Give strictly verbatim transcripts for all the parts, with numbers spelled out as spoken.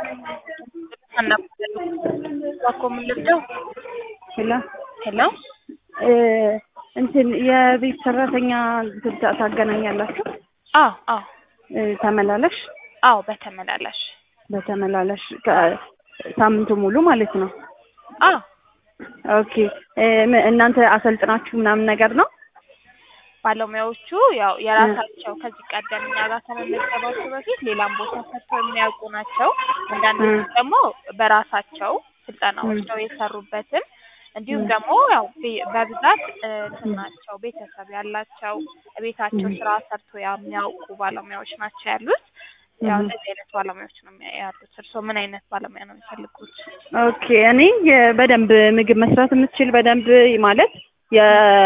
Anna Wako ምንድነው? ሄሎ ሄሎ እ እንትን የቤት ሰራተኛ ታገናኛላችሁ? አዎ አዎ ተመላለሽ? አዎ በተመላላሽ በተመላላሽ ሳምንቱ ሙሉ ማለት ነው? አዎ ኦኬ እናንተ አሰልጥናችሁ ምናምን ነገር ነው? ባለሙያዎቹ ያው የራሳቸው ከዚህ ቀደም እኛ ጋር ከመመዝገባቸው በፊት ሌላም ቦታ ሰርተው የሚያውቁ ናቸው። አንዳንዶቹ ደግሞ በራሳቸው ስልጠናዎች ነው የሰሩበትም እንዲሁም ደግሞ ያው በብዛት እንትን ናቸው ቤተሰብ ያላቸው ቤታቸው ስራ ሰርቶ የሚያውቁ ባለሙያዎች ናቸው ያሉት። ያው እንደዚህ አይነት ባለሙያዎች ነው ያሉት። እርስዎ ምን አይነት ባለሙያ ነው የሚፈልጉት? ኦኬ እኔ በደንብ ምግብ መስራት የምትችል በደንብ ማለት የ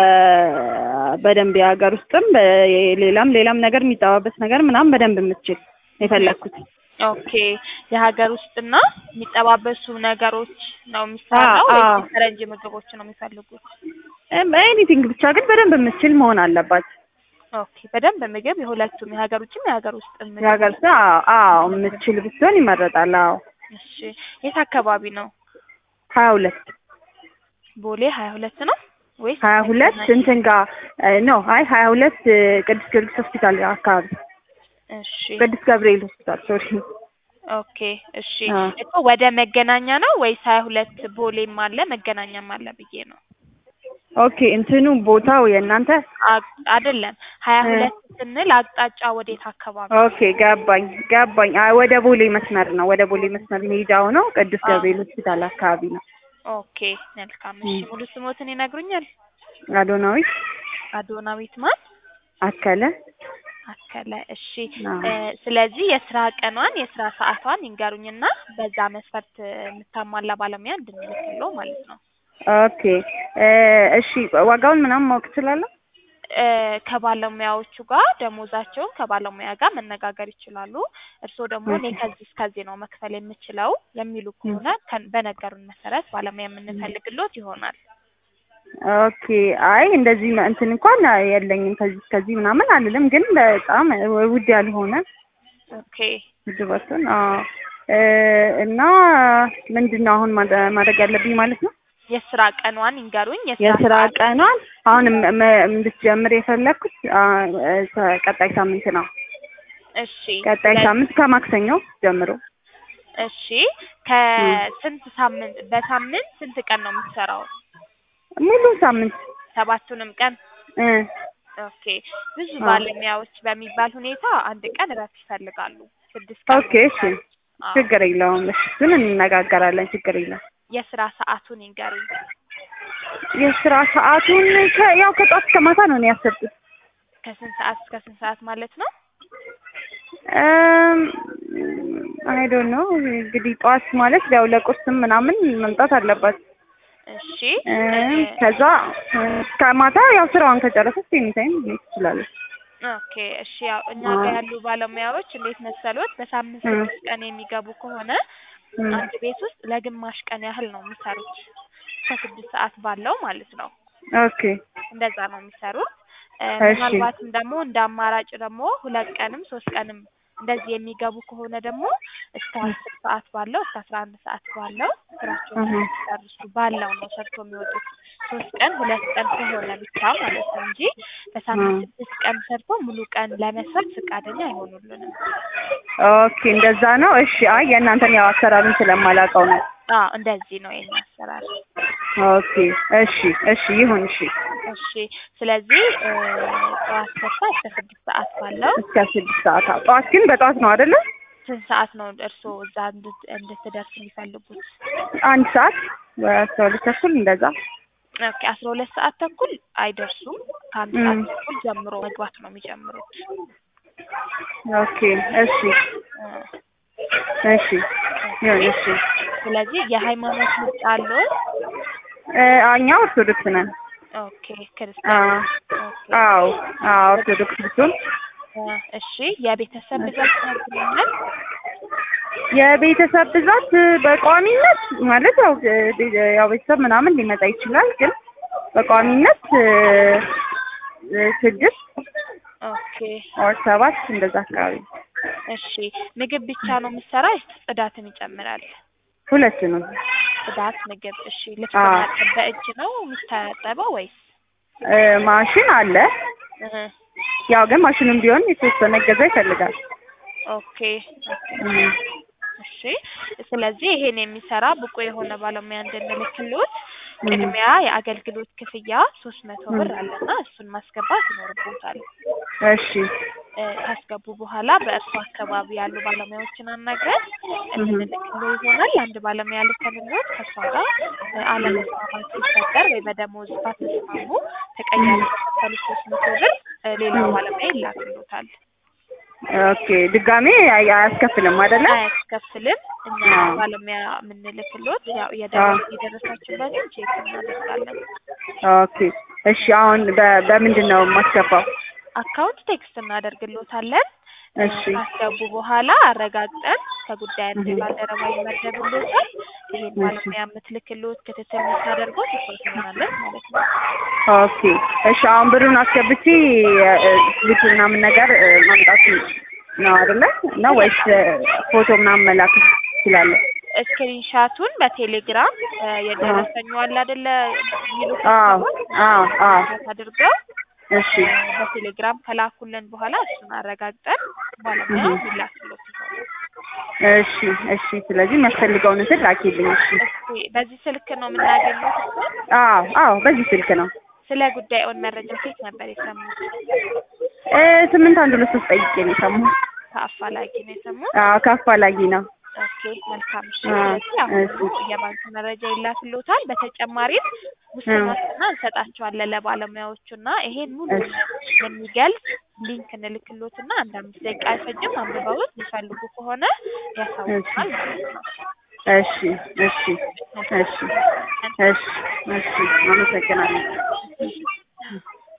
በደንብ የሀገር ውስጥም ሌላም ሌላም ነገር የሚጠባበስ ነገር ምናምን በደንብ የምትችል የፈለኩት። ኦኬ የሀገር ውስጥና የሚጠባበሱ ነገሮች ነው የሚሰራው ወይስ ፈረንጅ ምግቦች ነው የሚፈልጉት? ኤኒቲንግ ብቻ ግን በደንብ የምትችል መሆን አለባት። ኦኬ በደንብ ምግብ የሁለቱም የሀገር ውጭም የሀገር ውስጥም ምግብ የሀገር ውስጥ አዎ የምትችል ብትሆን ይመረጣል። አዎ እሺ የት አካባቢ ነው? ሀያ ሁለት ቦሌ ሀያ ሁለት ነው ወይስ ሀያ ሁለት እንትን ጋር ነው? አይ ሀያ ሁለት ቅዱስ ጊዮርጊስ ሆስፒታል አካባቢ። እሺ ቅዱስ ገብርኤል ሆስፒታል ሶሪ። ኦኬ እሺ እኮ ወደ መገናኛ ነው ወይስ ሀያ ሁለት ቦሌም አለ መገናኛም አለ ብዬ ነው። ኦኬ እንትኑ ቦታው የእናንተ አይደለም ሀያ ሁለት ስንል አቅጣጫ ወዴት አካባቢ? ኦኬ ገባኝ ገባኝ። አይ ወደ ቦሌ መስመር ነው። ወደ ቦሌ መስመር ሜዳው ነው። ቅዱስ ገብርኤል ሆስፒታል አካባቢ ነው። ኦኬ መልካም። እሺ ሙሉ ስሞትን ይነግሩኛል? አዶናዊት አዶናዊት ማን? አከለ አከለ። እሺ ስለዚህ የስራ ቀኗን የስራ ሰዓቷን ይንገሩኝና በዛ መስፈርት የምታሟላ ባለሙያ እንድንልክለው ማለት ነው። ኦኬ እሺ ዋጋውን ምናምን ማወቅ እችላለሁ? ከባለሙያዎቹ ጋር ደሞዛቸውን ከባለሙያ ጋር መነጋገር ይችላሉ። እርስዎ ደግሞ እኔ ከዚህ እስከዚህ ነው መክፈል የምችለው የሚሉ ከሆነ በነገሩን መሰረት ባለሙያ የምንፈልግሎት ይሆናል። ኦኬ አይ እንደዚህ እንትን እንኳን የለኝም ከዚህ እስከዚህ ምናምን አልልም፣ ግን በጣም ውድ ያልሆነ ኦኬ ድባቱን አዎ እና ምንድነው አሁን ማድረግ ያለብኝ ማለት ነው? የስራ ቀኗን ይንገሩኝ። የስራ ቀኗን አሁን እንድትጀምር የፈለኩት ቀጣይ ሳምንት ነው። እሺ ቀጣይ ሳምንት ከማክሰኞ ጀምሮ። እሺ ከስንት ሳምንት በሳምንት ስንት ቀን ነው የምትሰራው? ሙሉ ሳምንት ሰባቱንም ቀን እ ኦኬ ብዙ ባለሙያዎች በሚባል ሁኔታ አንድ ቀን እረፍት ይፈልጋሉ። ስድስት ቀን ኦኬ እሺ ችግር የለውም። እሺ እሱን እንነጋገራለን። ችግር የለውም። የስራ ሰዓቱን ይንገሩኝ። የስራ ሰዓቱን ያው ከጧት እስከ ማታ ነው ያሰብኩት። ከስንት ሰዓት እስከ ስንት ሰዓት ማለት ነው? እም አይ ዶንት ኖ እንግዲህ ጧት ማለት ያው ለቁርስም ምናምን መምጣት አለባት። እሺ ከዛ እስከ ማታ ያው ስራዋን ከጨረሰች ኤኒታይም ትችላለች። ኦኬ እሺ ያው እኛ ጋር ያሉ ባለሙያዎች እንዴት መሰሎት በሳምንት ስድስት ቀን የሚገቡ ከሆነ አንድ ቤት ውስጥ ለግማሽ ቀን ያህል ነው የሚሰሩት ከስድስት ሰዓት ባለው ማለት ነው። ኦኬ እንደዛ ነው የሚሰሩት። ምናልባትም ደግሞ እንደ አማራጭ ደግሞ ሁለት ቀንም ሶስት ቀንም እንደዚህ የሚገቡ ከሆነ ደግሞ እስከ አስር ሰዓት ባለው እስከ አስራ አንድ ሰዓት ባለው ስራቸውን ሲጨርሱ ባለው ነው ሰርቶ የሚወጡት። ሶስት ቀን ሁለት ቀን ከሆነ ብቻ ማለት ነው እንጂ በሳምንት ስድስት ቀን ሰርቶ ሙሉ ቀን ለመስራት ፈቃደኛ አይሆኑልንም። ኦኬ እንደዛ ነው። እሺ አይ የእናንተን ያው አሰራሩን ስለማላውቀው ነው። አዎ እንደዚህ ነው የኛ አሰራር። ኦኬ እሺ እሺ ይሁን እሺ እሺ ስለዚህ ጠዋት ከሳ እስከ ስድስት ሰዓት ባለው እስከ ስድስት ሰዓት ጠዋት ግን በጠዋት ነው አይደለ? ስንት ሰዓት ነው እርስዎ እዛ እንድትደርስ የሚፈልጉት? አንድ ሰዓት አስራ ሁለት ተኩል እንደዛ። ኦኬ አስራ ሁለት ሰዓት ተኩል አይደርሱም። ከአንድ ሰዓት ተኩል ጀምሮ መግባት ነው የሚጀምሩት። ኦኬ እሺ እሺ ይሁን እሺ። ስለዚህ የሃይማኖት ምርጫ አለው? እኛ ኦርቶዶክስ ነን። ኦኬ ክርስቲያን። አዎ አዎ ኦርቶዶክስ ብትሆን እሺ የቤተሰብ ብዛት ነው? የቤተሰብ ብዛት በቋሚነት ማለት ያው ያው ቤተሰብ ምናምን ሊመጣ ይችላል፣ ግን በቋሚነት ስድስት ኦኬ ኦር ሰባት እንደዛ አካባቢ እሺ ምግብ ብቻ ነው የምትሰራ ወይስ ጽዳትን ይጨምራል? ሁለቱንም። ጽዳት፣ ምግብ። እሺ ልብስ አዎ ማጠብ በእጅ ነው የሚታጠበው ወይስ? እ ማሽን አለ። እህ ያው ግን ማሽኑም ቢሆን የተወሰነ እገዛ ይፈልጋል። ኦኬ ኦኬ እም እሺ ስለዚህ ይሄን የሚሰራ ብቁ የሆነ ባለሙያ እንድንልክልዎት እም ቅድሚያ የአገልግሎት ክፍያ ሶስት መቶ ብር አለና እሱን ማስገባት ይኖርብዎታል። እሺ እ ካስገቡ በኋላ በእርሱ አካባቢ ያሉ ባለሙያዎችን አናግረን እህ እንድንልክልዎ ይሆናል። አንድ ባለሙያ ልከንልዎት ከእሷ ጋር እ አለመስማማት ሲፈጠር ወይ በደሞዝ ባትስማሙ ተቀያሪ በከፈሉት ሶስት መቶ ብር እ ሌላ ባለሙያ ይላክልዎታል። ኦኬ ድጋሜ አይ አያስከፍልም አይደለ? አያስከፍልም። እኛ አዎ ባለሙያ የምንልክልዎት ያው አዎ የደረሰ የደረሳችሁበትን ቼክ እናደርጋለን። ኦኬ እሺ አሁን በ በምንድን ነው የማስገባው? አካውንት ቴክስት እናደርግልዎታለን። እ እሺ ካስገቡ በኋላ አረጋግጠን ከጉዳይ አንድ እህ ባልደረባ ይመደብልዎታል። ይሄን እሺ ባለሙያ የምትልክልዎት ክትትል የምታደርገው እሷ ትሆናለች ማለት ነው። ኦኬ እሺ አሁን ብሩን አስገብቼ እ ስሊፕ ምናምን ነገር እ ማምጣት ነው አይደለ? ነው ወይስ ፎቶ ምናምን መላክ እችላለሁ? ስክሪንሻቱን በቴሌግራም እ አዎ የደረሰኙ አለ አይደለ የሚሉት አዎ አካውንት አዎ አዎ ስክሪንሻት አድርገው እሺ እ በቴሌግራም ከላኩልን በኋላ እሱን አረጋግጠን ባለሙያ እህ የሚላክልዎት ይሆናል። እሺ እሺ ስለዚህ የሚያስፈልገውን እንትን ላኪልኝ። እሺ እስኪ በዚህ ስልክ ነው የምናገኘው እሱን? አዎ አዎ በዚህ ስልክ ነው። ስለ ጉዳዩን መረጃ ከየት ነበር የሰሙት? እ ስምንት አንድ ሁለት ሶስት ጠይቄ ነው የሰማሁት። ከአፋላጊ ነው የሰሙት? አዎ ከአፋላጊ ነው። ኦኬ መልካም። እሺ አዎ ስለዚህ እሺ አሁኑኑ የባንክ መረጃ ይላክልዎታል። በተጨማሪም ውስን እ ዋስትና እንሰጣቸዋለን ለባለሙያዎቹና ይሄን ሙሉ እሺ የሚገልጽ ሊንክ እንልክልዎትና አንድ አምስት ደቂቃ አይፈጅም። አንብበውት የሚፈልጉ ከሆነ እሺ ያሳውቁናል ማለት ነው። እሺ እሺ እሺ እሺ እሺ አመሰግናለሁ። እሺ